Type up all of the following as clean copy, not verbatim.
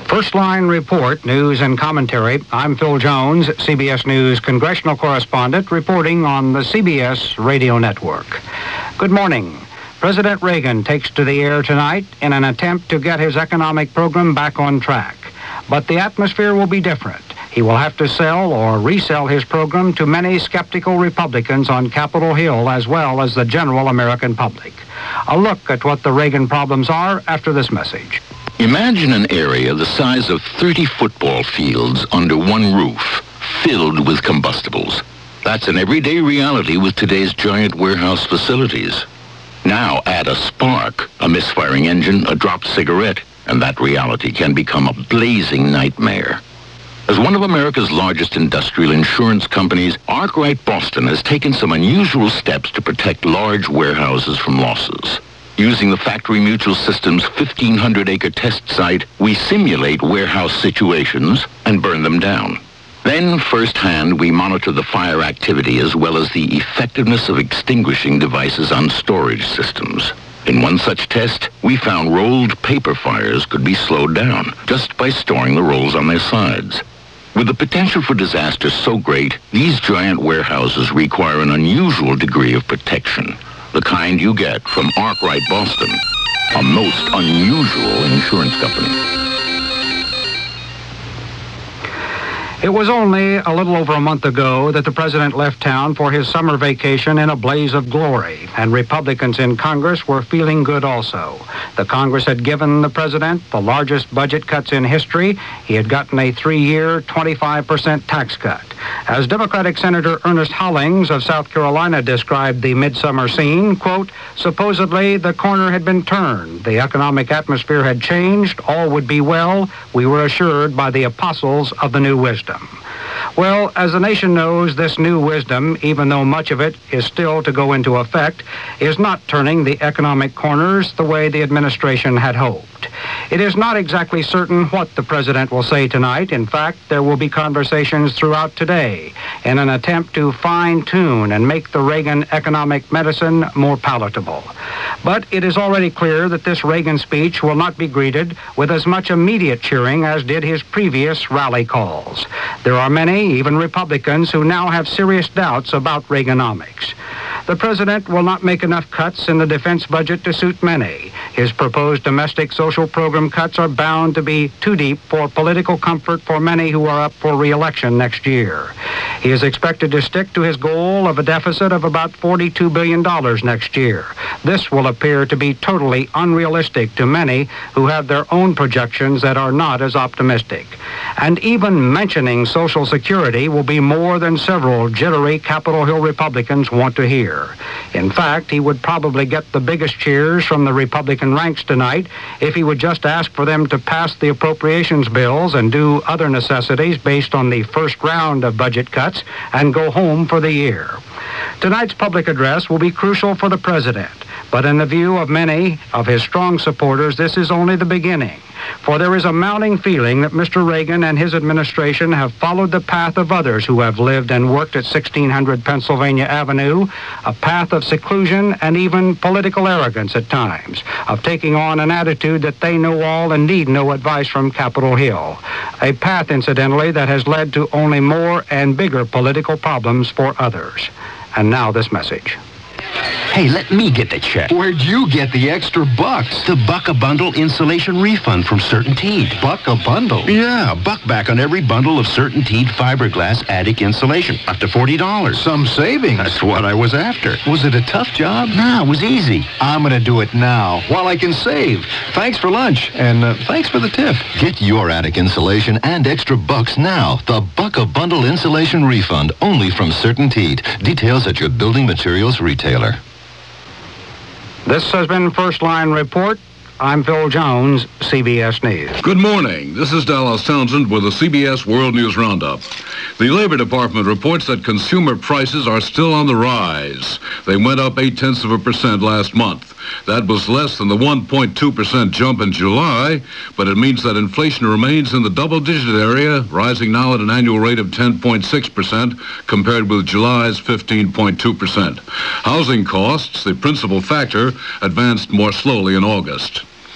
First Line Report, news and commentary. I'm Phil Jones, CBS News congressional correspondent, reporting on the CBS radio network. Good morning. President Reagan takes to the air tonight in an attempt to get his economic program back on track. But the atmosphere will be different. He will have to sell or resell his program to many skeptical Republicans on Capitol Hill, as well as the general American public. A look at what the Reagan problems are after this message. Imagine an area the size of 30 football fields under one roof, filled with combustibles. That's an everyday reality with today's giant warehouse facilities. Now add a spark, a misfiring engine, a dropped cigarette, and that reality can become a blazing nightmare. As one of America's largest industrial insurance companies, Arkwright Boston has taken some unusual steps to protect large warehouses from losses. Using the Factory Mutual Systems 1,500-acre test site, we simulate warehouse situations and burn them down. Then, firsthand, we monitor the fire activity as well as the effectiveness of extinguishing devices on storage systems. In one such test, we found rolled paper fires could be slowed down just by storing the rolls on their sides. With the potential for disaster so great, these giant warehouses require an unusual degree of protection. The kind you get from Arkwright Boston, a most unusual insurance company. It was only a little over a month ago that the president left town for his summer vacation in a blaze of glory, and Republicans in Congress were feeling good also. The Congress had given the president the largest budget cuts in history. He had gotten a 3-year, 25% tax cut. As Democratic Senator Ernest Hollings of South Carolina described the midsummer scene, quote, supposedly the corner had been turned. The economic atmosphere had changed. All would be well. We were assured by the apostles of the new wisdom. Well, as the nation knows, this new wisdom, even though much of it is still to go into effect, is not turning the economic corners the way the administration had hoped. It is not exactly certain what the president will say tonight. In fact, there will be conversations throughout today in an attempt to fine-tune and make the Reagan economic medicine more palatable. But it is already clear that this Reagan speech will not be greeted with as much immediate cheering as did his previous rally calls. There are many, even Republicans, who now have serious doubts about Reaganomics. The president will not make enough cuts in the defense budget to suit many. His proposed domestic social program cuts are bound to be too deep for political comfort for many who are up for re-election next year. He is expected to stick to his goal of a deficit of about $42 billion next year. This will appear to be totally unrealistic to many who have their own projections that are not as optimistic. And even mentioning Social Security will be more than several jittery Capitol Hill Republicans want to hear. In fact, he would probably get the biggest cheers from the Republican ranks tonight if he would just ask for them to pass the appropriations bills and do other necessities based on the first round of budget cuts and go home for the year. Tonight's public address will be crucial for the president, but in the view of many of his strong supporters, this is only the beginning. For there is a mounting feeling that Mr. Reagan and his administration have followed the path of others who have lived and worked at 1600 Pennsylvania Avenue, a path of seclusion and even political arrogance at times, of taking on an attitude that they know all and need no advice from Capitol Hill, a path, incidentally, that has led to only more and bigger political problems for others. And now this message. Hey, let me get the check. Where'd you get the extra bucks? The Buck a Bundle insulation refund from CertainTeed. Buck a bundle? Yeah, buck back on every bundle of CertainTeed fiberglass attic insulation. Up to $40. Some savings. That's what I was after. Was it a tough job? No, it was easy. I'm going to do it now while I can save. Thanks for lunch, and thanks for the tip. Get your attic insulation and extra bucks now. The Buck a Bundle insulation refund, only from CertainTeed. Details at your building materials retailer. This has been First Line Report. I'm Phil Jones, CBS News. Good morning. This is Dallas Townsend with the CBS World News Roundup. The Labor Department reports that consumer prices are still on the rise. They went up 0.8% last month. That was less than the 1.2% jump in July, but it means that inflation remains in the double-digit area, rising now at an annual rate of 10.6% compared with July's 15.2%. Housing costs, the principal factor, advanced more slowly in August.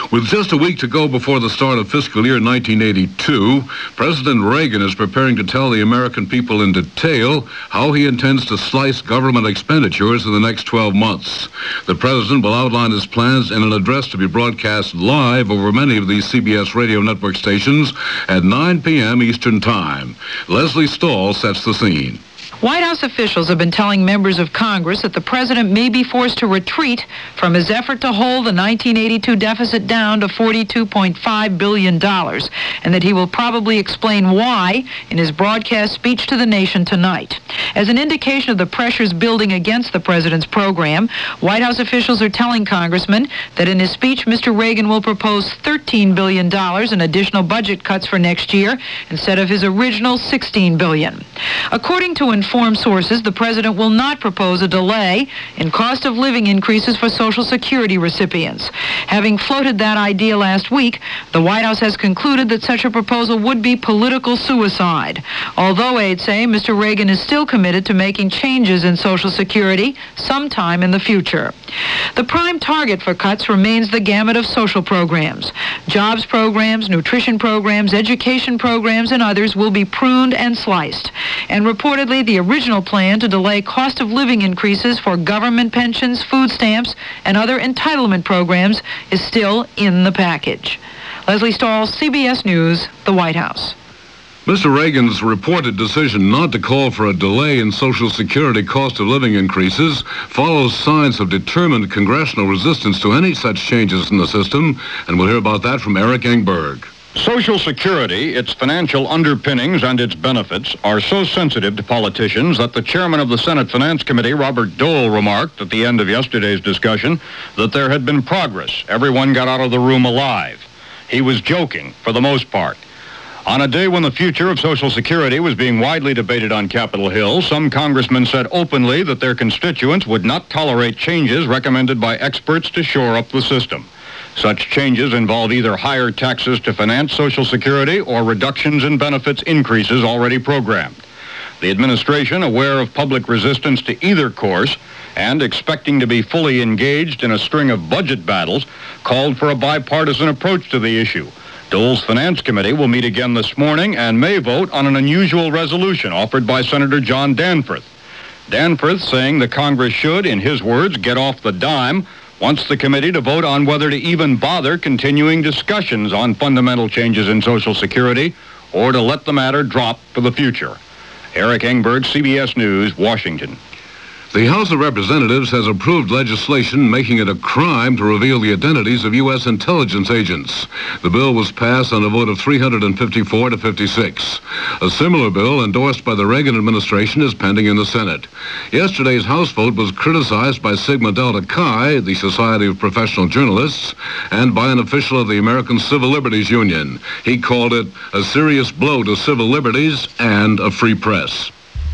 With just a week to go before the start of fiscal year 1982, President Reagan is preparing to tell the American people in detail how he intends to slice government expenditures in the next 12 months. The president will outline his plans in an address to be broadcast live over many of these CBS radio network stations at 9 p.m. Eastern Time. Leslie Stahl sets the scene. White House officials have been telling members of Congress that the president may be forced to retreat from his effort to hold the 1982 deficit down to $42.5 billion, and that he will probably explain why in his broadcast speech to the nation tonight. As an indication of the pressures building against the president's program, White House officials are telling congressmen that in his speech, Mr. Reagan will propose $13 billion in additional budget cuts for next year instead of his original $16 billion. According to informed sources, the president will not propose a delay in cost of living increases for Social Security recipients. Having floated that idea last week, the White House has concluded that such a proposal would be political suicide. Although aides say Mr. Reagan is still committed to making changes in Social Security sometime in the future. The prime target for cuts remains the gamut of social programs. Jobs programs, nutrition programs, education programs, and others will be pruned and sliced. And reportedly, the original plan to delay cost of living increases for government pensions, food stamps, and other entitlement programs is still in the package. Leslie Stahl, CBS News, the White House. Mr. Reagan's reported decision not to call for a delay in Social Security cost of living increases follows signs of determined congressional resistance to any such changes in the system, and we'll hear about that from Eric Engberg. Social Security, its financial underpinnings and its benefits are so sensitive to politicians that the chairman of the Senate Finance Committee, Robert Dole, remarked at the end of yesterday's discussion that there had been progress. Everyone got out of the room alive. He was joking, for the most part. On a day when the future of Social Security was being widely debated on Capitol Hill, some congressmen said openly that their constituents would not tolerate changes recommended by experts to shore up the system. Such changes involve either higher taxes to finance Social Security or reductions in benefits increases already programmed. The administration, aware of public resistance to either course and expecting to be fully engaged in a string of budget battles, called for a bipartisan approach to the issue. Dole's Finance Committee will meet again this morning and may vote on an unusual resolution offered by Senator John Danforth. Danforth saying the Congress should, in his words, get off the dime, wants the committee to vote on whether to even bother continuing discussions on fundamental changes in Social Security or to let the matter drop for the future. Eric Engberg, CBS News, Washington. The House of Representatives has approved legislation making it a crime to reveal the identities of U.S. intelligence agents. The bill was passed on a vote of 354 to 56. A similar bill endorsed by the Reagan administration is pending in the Senate. Yesterday's House vote was criticized by Sigma Delta Chi, the Society of Professional Journalists, and by an official of the American Civil Liberties Union. He called it a serious blow to civil liberties and a free press.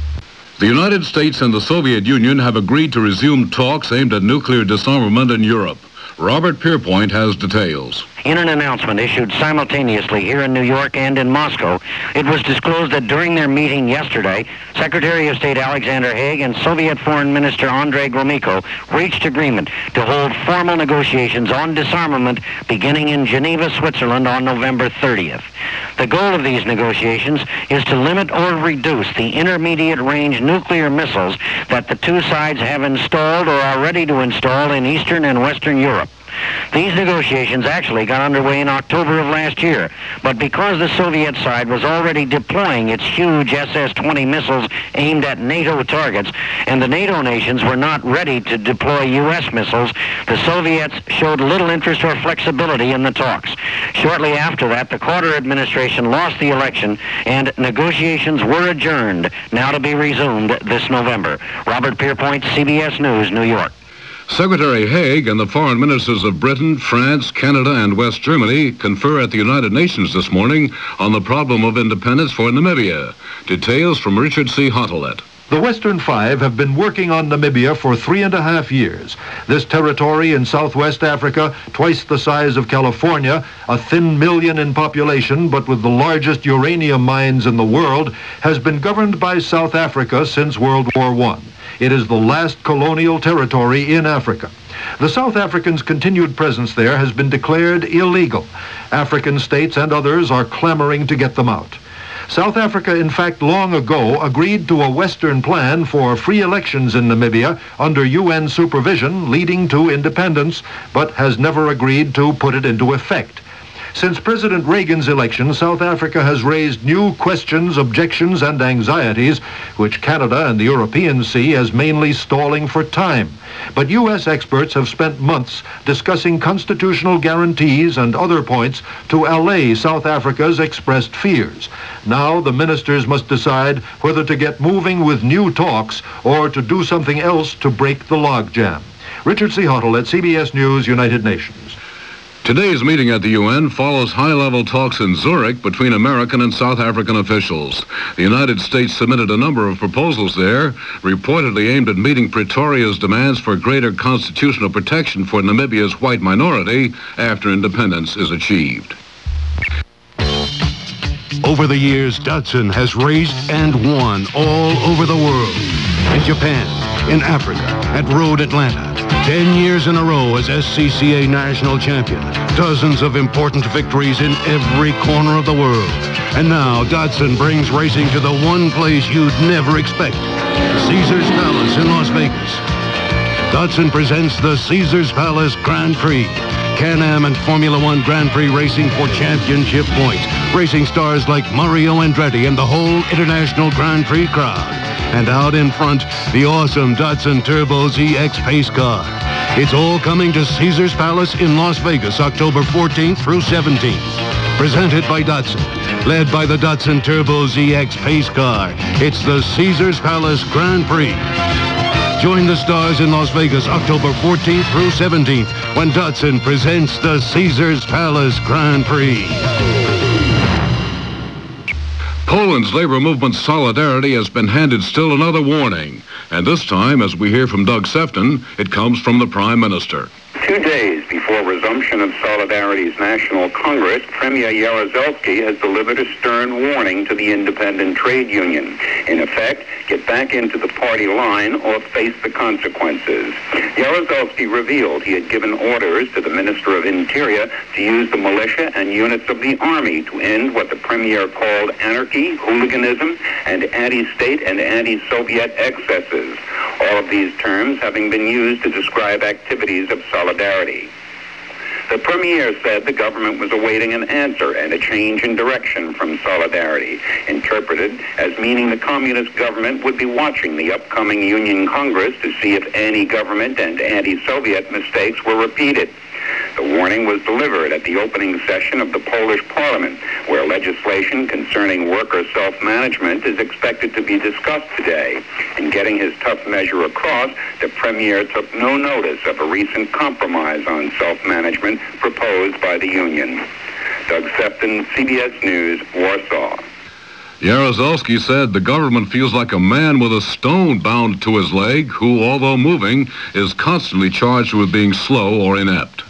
The United States and the Soviet Union have agreed to resume talks aimed at nuclear disarmament in Europe. Robert Pierpoint has details. In an announcement issued simultaneously here in New York and in Moscow, it was disclosed that during their meeting yesterday, Secretary of State Alexander Haig and Soviet Foreign Minister Andrei Gromyko reached agreement to hold formal negotiations on disarmament beginning in Geneva, Switzerland on November 30th. The goal of these negotiations is to limit or reduce the intermediate-range nuclear missiles that the two sides have installed or are ready to install in Eastern and Western Europe. These negotiations actually got underway in October of last year, but because the Soviet side was already deploying its huge SS-20 missiles aimed at NATO targets, and the NATO nations were not ready to deploy U.S. missiles, the Soviets showed little interest or flexibility in the talks. Shortly after that, the Carter administration lost the election, and negotiations were adjourned, now to be resumed this November. Robert Pierpoint, CBS News, New York. Secretary Haig and the foreign ministers of Britain, France, Canada, and West Germany confer at the United Nations this morning on the problem of independence for Namibia. Details from Richard C. Hontelet. The Western Five have been working on Namibia for 3.5 years. This territory in southwest Africa, twice the size of California, a thin million in population, but with the largest uranium mines in the world, has been governed by South Africa since World War I. It is the last colonial territory in Africa. The South Africans' continued presence there has been declared illegal. African states and others are clamoring to get them out. South Africa, in fact, long ago agreed to a Western plan for free elections in Namibia under UN supervision leading to independence, but has never agreed to put it into effect. Since President Reagan's election, South Africa has raised new questions, objections, and anxieties, which Canada and the Europeans see as mainly stalling for time. But U.S. experts have spent months discussing constitutional guarantees and other points to allay South Africa's expressed fears. Now the ministers must decide whether to get moving with new talks or to do something else to break the logjam. Richard C. Huttle at CBS News, United Nations. Today's meeting at the UN follows high-level talks in Zurich between American and South African officials. The United States submitted a number of proposals there, reportedly aimed at meeting Pretoria's demands for greater constitutional protection for Namibia's white minority after independence is achieved. Over the years, Datsun has raced and won all over the world. In Japan, in Africa, at Road Atlanta. 10 years in a row as SCCA national champion. Dozens of important victories in every corner of the world. And now Datsun brings racing to the one place you'd never expect. Caesars Palace in Las Vegas. Datsun presents the Caesars Palace Grand Prix. Can-Am and Formula One Grand Prix racing for championship points. Racing stars like Mario Andretti and the whole International Grand Prix crowd. And out in front, the awesome Datsun Turbo ZX pace car. It's all coming to Caesars Palace in Las Vegas, October 14th through 17th. Presented by Datsun. Led by the Datsun Turbo ZX pace car. It's the Caesars Palace Grand Prix. Join the stars in Las Vegas, October 14th through 17th, when Datsun presents the Caesars Palace Grand Prix. Poland's labor movement Solidarity has been handed still another warning. And this time, as we hear from Doug Sefton, it comes from the Prime Minister. 2 days before resumption of Solidarity's National Congress, Premier Jaruzelski has delivered a stern warning to the independent trade union. In effect, get back into the party line or face the consequences. Jaruzelski revealed he had given orders to the Minister of Interior to use the militia and units of the army to end what the Premier called anarchy, hooliganism, and anti-state and anti-Soviet excesses. All of these terms having been used to describe activities of Solidarity. The Premier said the government was awaiting an answer and a change in direction from Solidarity, interpreted as meaning the communist government would be watching the upcoming Union Congress to see if anti-government and anti-Soviet mistakes were repeated. The warning was delivered at the opening session of the Polish Parliament, where legislation concerning worker self-management is expected to be discussed today. In getting his tough measure across, the Premier took no notice of a recent compromise on self-management proposed by the union. Doug Sefton, CBS News, Warsaw. Jaruzelski said the government feels like a man with a stone bound to his leg who, although moving, is constantly charged with being slow or inept.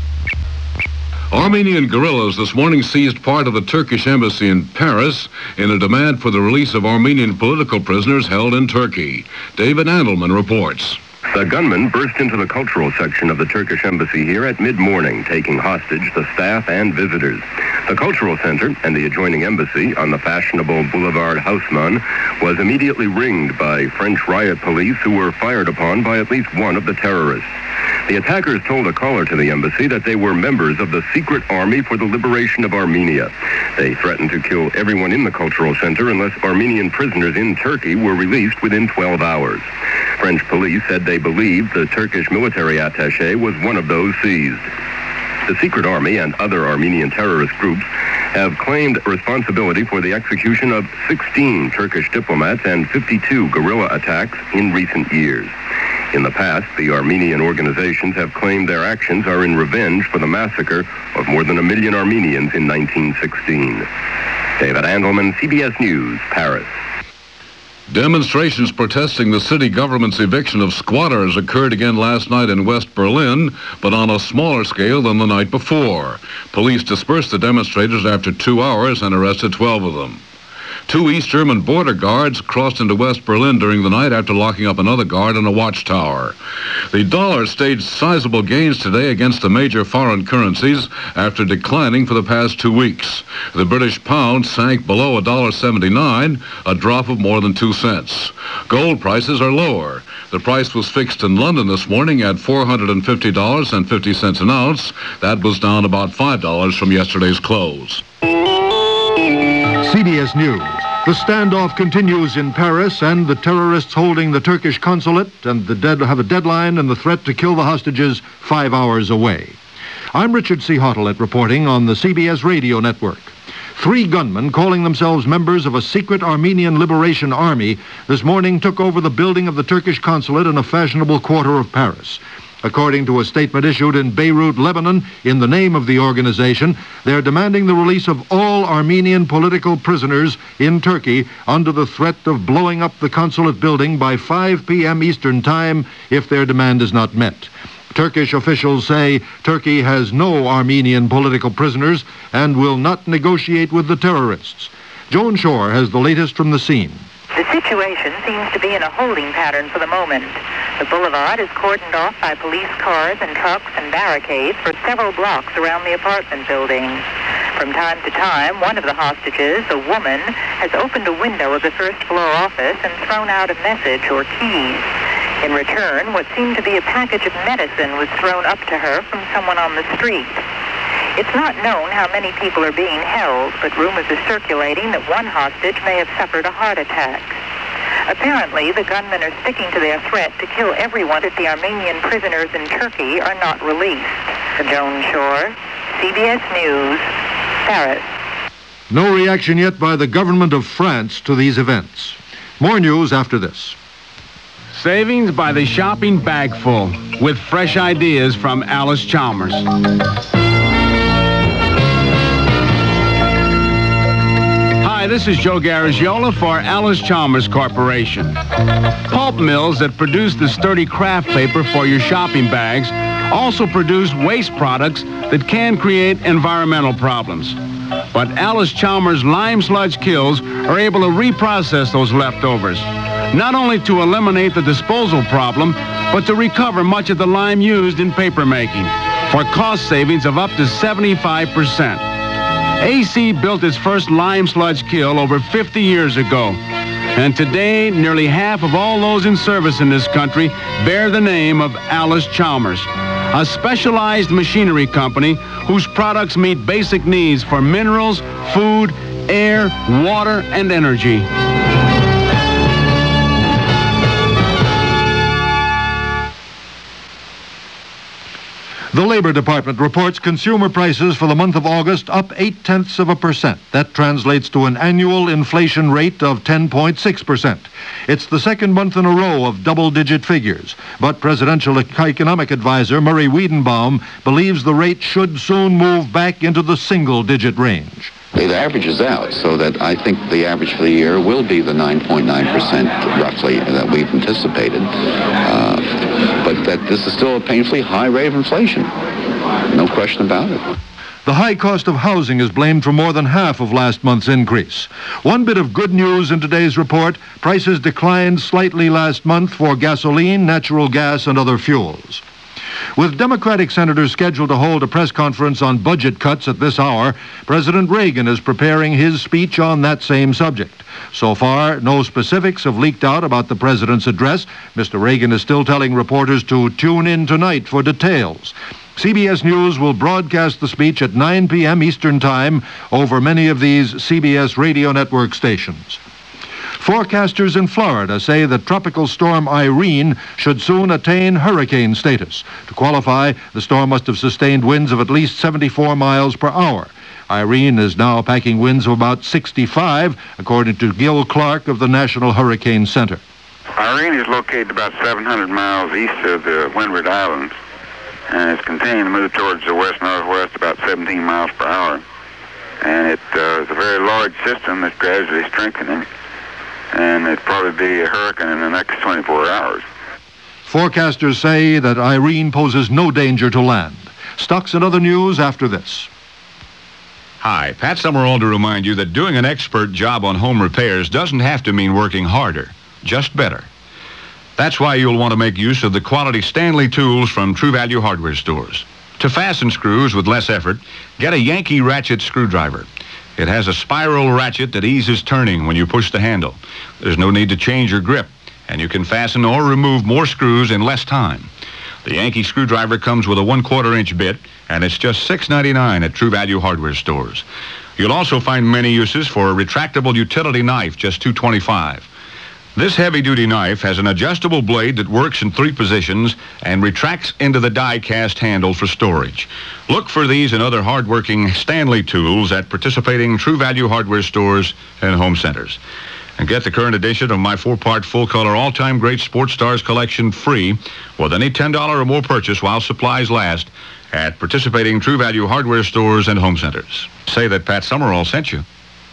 Armenian guerrillas this morning seized part of the Turkish embassy in Paris in a demand for the release of Armenian political prisoners held in Turkey. David Andelman reports. The gunman burst into the cultural section of the Turkish embassy here at mid-morning, taking hostage the staff and visitors. The cultural center and the adjoining embassy on the fashionable Boulevard Haussmann was immediately ringed by French riot police who were fired upon by at least one of the terrorists. The attackers told a caller to the embassy that they were members of the Secret Army for the Liberation of Armenia. They threatened to kill everyone in the cultural center unless Armenian prisoners in Turkey were released within 12 hours. French police said they believed the Turkish military attaché was one of those seized. The Secret Army and other Armenian terrorist groups have claimed responsibility for the execution of 16 Turkish diplomats and 52 guerrilla attacks in recent years. In the past, the Armenian organizations have claimed their actions are in revenge for the massacre of more than 1 million Armenians in 1916. David Andelman, CBS News, Paris. Demonstrations protesting the city government's eviction of squatters occurred again last night in West Berlin, but on a smaller scale than the night before. Police dispersed the demonstrators after 2 hours and arrested 12 of them. 2 East German border guards crossed into West Berlin during the night after locking up another guard in a watchtower. The dollar staged sizable gains today against the major foreign currencies after declining for the past 2 weeks. The British pound sank below $1.79, a drop of more than 2 cents. Gold prices are lower. The price was fixed in London this morning at $450.50 an ounce. That was down about $5 from yesterday's close. CBS News. The standoff continues in Paris, and the terrorists holding the Turkish consulate and have a deadline and the threat to kill the hostages 5 hours away. I'm Richard C. Hottelet reporting on the CBS radio network. 3 gunmen calling themselves members of a secret Armenian Liberation Army this morning took over the building of the Turkish consulate in a fashionable quarter of Paris. According to a statement issued in Beirut, Lebanon, in the name of the organization, they're demanding the release of all Armenian political prisoners in Turkey under the threat of blowing up the consulate building by 5 p.m. Eastern Time if their demand is not met. Turkish officials say Turkey has no Armenian political prisoners and will not negotiate with the terrorists. Joan Shore has the latest from the scene. The situation seems to be in a holding pattern for the moment. The boulevard is cordoned off by police cars and trucks and barricades for several blocks around the apartment building. From time to time, one of the hostages, a woman, has opened a window of the first-floor office and thrown out a message or keys. In return, what seemed to be a package of medicine was thrown up to her from someone on the street. It's not known how many people are being held, but rumors are circulating that one hostage may have suffered a heart attack. Apparently, the gunmen are sticking to their threat to kill everyone if the Armenian prisoners in Turkey are not released. Joan Shore, CBS News, Paris. No reaction yet by the government of France to these events. More news after this. Savings by the shopping bagful with fresh ideas from Alice Chalmers. Hi, this is Joe Garagiola for Alice Chalmers Corporation. Pulp mills that produce the sturdy craft paper for your shopping bags also produce waste products that can create environmental problems. But Alice Chalmers lime sludge kilns are able to reprocess those leftovers, not only to eliminate the disposal problem, but to recover much of the lime used in paper making for cost savings of up to 75%. AC built its first lime sludge kiln over 50 years ago. And today, nearly half of all those in service in this country bear the name of Alice Chalmers, a specialized machinery company whose products meet basic needs for minerals, food, air, water, and energy. The Labor Department reports consumer prices for the month of August up 0.8%. That translates to an annual inflation rate of 10.6%. It's the second month in a row of double-digit figures. But Presidential Economic Advisor Murray Wiedenbaum believes the rate should soon move back into the single-digit range. It averages out, so that I think the average for the year will be the 9.9% roughly that we've anticipated. But that this is still a painfully high rate of inflation. No question about it. The high cost of housing is blamed for more than half of last month's increase. One bit of good news in today's report: prices declined slightly last month for gasoline, natural gas, and other fuels. With Democratic senators scheduled to hold a press conference on budget cuts at this hour, President Reagan is preparing his speech on that same subject. So far, no specifics have leaked out about the president's address. Mr. Reagan is still telling reporters to tune in tonight for details. CBS News will broadcast the speech at 9 p.m. Eastern Time over many of these CBS radio network stations. Forecasters in Florida say that Tropical Storm Irene should soon attain hurricane status. To qualify, the storm must have sustained winds of at least 74 miles per hour. Irene is now packing winds of about 65, according to Gil Clark of the National Hurricane Center. Irene is located about 700 miles east of the Windward Islands, and it's continuing to move towards the west-northwest about 17 miles per hour. And it is a very large system that's gradually strengthening, and it'll probably be a hurricane in the next 24 hours. Forecasters say that Irene poses no danger to land. Stocks and other news after this. Hi, Pat Summerall to remind you that doing an expert job on home repairs doesn't have to mean working harder, just better. That's why you'll want to make use of the quality Stanley tools from True Value Hardware stores. To fasten screws with less effort, get a Yankee ratchet screwdriver. It has a spiral ratchet that eases turning when you push the handle. There's no need to change your grip, and you can fasten or remove more screws in less time. The Yankee screwdriver comes with a 1/4 inch bit, and it's just $6.99 at True Value Hardware stores. You'll also find many uses for a retractable utility knife, just $2.25. This heavy-duty knife has an adjustable blade that works in 3 positions and retracts into the die-cast handle for storage. Look for these and other hard-working Stanley tools at participating True Value Hardware stores and home centers. And get the current edition of my 4-part full-color all-time great Sports Stars collection free with any $10 or more purchase while supplies last at participating True Value Hardware stores and home centers. Say that Pat Summerall sent you.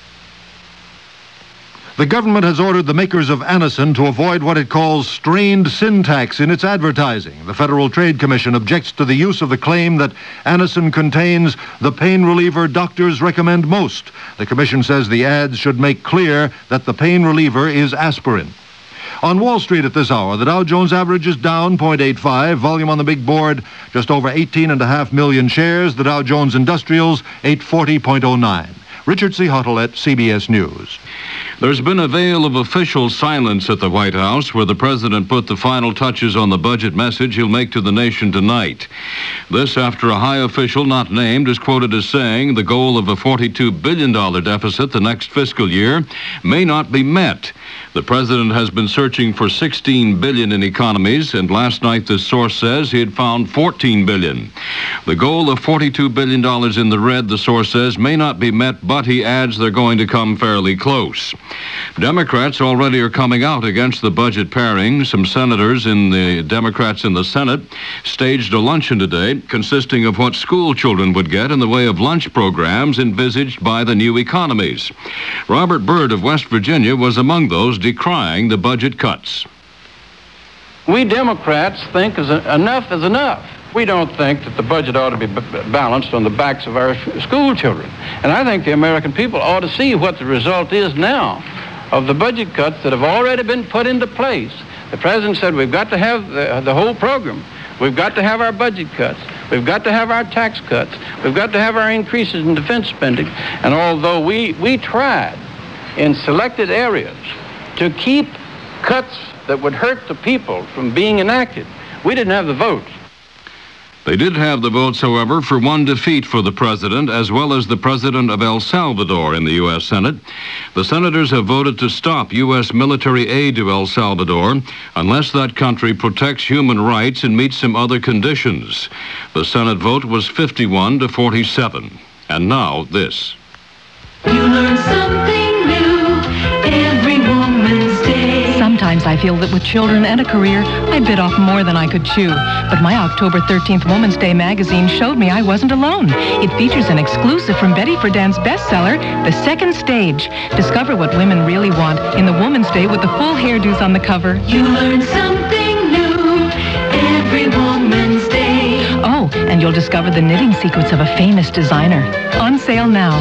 The government has ordered the makers of Anacin to avoid what it calls strained syntax in its advertising. The Federal Trade Commission objects to the use of the claim that Anacin contains the pain reliever doctors recommend most. The commission says the ads should make clear that the pain reliever is aspirin. On Wall Street at this hour, the Dow Jones average is down 0.85. Volume on the big board, just over 18.5 million shares. The Dow Jones Industrials, 840.09. Richard C. Huttle at CBS News. There's been a veil of official silence at the White House where the president put the final touches on the budget message he'll make to the nation tonight. This after a high official not named is quoted as saying the goal of a $42 billion deficit the next fiscal year may not be met. The president has been searching for $16 billion in economies, and last night this source says he had found $14 billion. The goal of $42 billion in the red, the source says, may not be met, but he adds they're going to come fairly close. Democrats already are coming out against the budget pairing. Some senators in the Democrats in the Senate staged a luncheon today consisting of what school children would get in the way of lunch programs envisaged by the new economies. Robert Byrd of West Virginia was among those decrying the budget cuts. We Democrats think enough is enough. We don't think that the budget ought to be balanced on the backs of our school children. And I think the American people ought to see what the result is now of the budget cuts that have already been put into place. The president said we've got to have the whole program. We've got to have our budget cuts. We've got to have our tax cuts. We've got to have our increases in defense spending. And although we tried in selected areas to keep cuts that would hurt the people from being enacted, we didn't have the votes. They did have the votes, however, for one defeat for the president, as well as the president of El Salvador in the U.S. Senate. The senators have voted to stop U.S. military aid to El Salvador unless that country protects human rights and meets some other conditions. The Senate vote was 51-47. And now, this. You learn something new every Woman's Day. Sometimes I feel that with children and a career, I bit off more than I could chew. But my October 13th Woman's Day magazine showed me I wasn't alone. It features an exclusive from Betty Friedan's bestseller, The Second Stage. Discover what women really want in the Woman's Day with the full hairdos on the cover. You learn something new every Woman's Day. Oh, and you'll discover the knitting secrets of a famous designer. On sale now.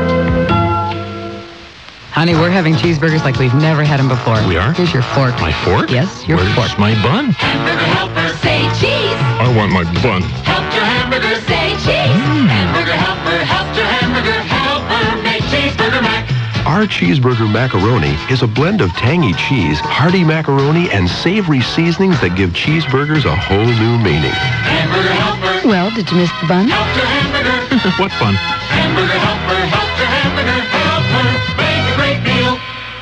Honey, we're having cheeseburgers like we've never had them before. We are? Here's your fork. My fork? Yes, your Where's fork. My bun? Hamburger helper, say cheese. I want my bun. Help your hamburger, say cheese. Hamburger helper, help your hamburger helper, make cheeseburger mac. Our cheeseburger macaroni is a blend of tangy cheese, hearty macaroni, and savory seasonings that give cheeseburgers a whole new meaning. Hamburger helper. Well, did you miss the bun? Help your hamburger. What bun? Hamburger helper, help your hamburger helper, make a great meal.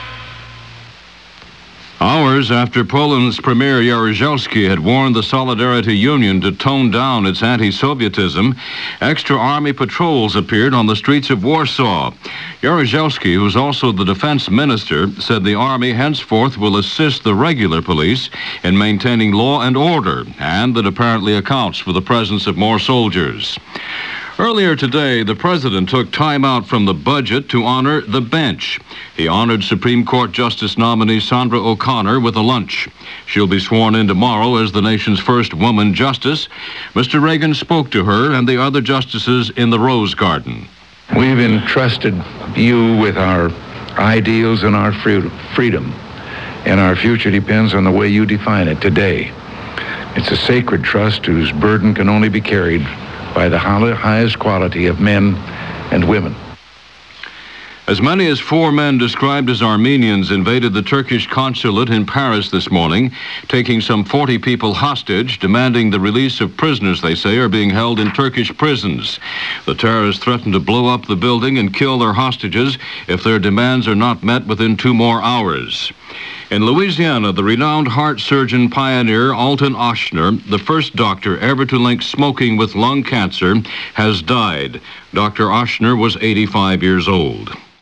Hours after Poland's Premier Jaruzelski had warned the Solidarity Union to tone down its anti-Sovietism, extra army patrols appeared on the streets of Warsaw. Jaruzelski, who is also the defense minister, said the army henceforth will assist the regular police in maintaining law and order, and that apparently accounts for the presence of more soldiers. Earlier today, the president took time out from the budget to honor the bench. He honored Supreme Court Justice nominee Sandra O'Connor with a lunch. She'll be sworn in tomorrow as the nation's first woman justice. Mr. Reagan spoke to her and the other justices in the Rose Garden. We've entrusted you with our ideals and our freedom, and our future depends on the way you define it today. It's a sacred trust whose burden can only be carried by the highest quality of men and women. As many as 4 men described as Armenians invaded the Turkish consulate in Paris this morning, taking some 40 people hostage, demanding the release of prisoners they say are being held in Turkish prisons. The terrorists threatened to blow up the building and kill their hostages if their demands are not met within 2 more hours. In Louisiana, the renowned heart surgeon pioneer Alton Ochsner, the first doctor ever to link smoking with lung cancer, has died. Dr. Ochsner was 85 years old.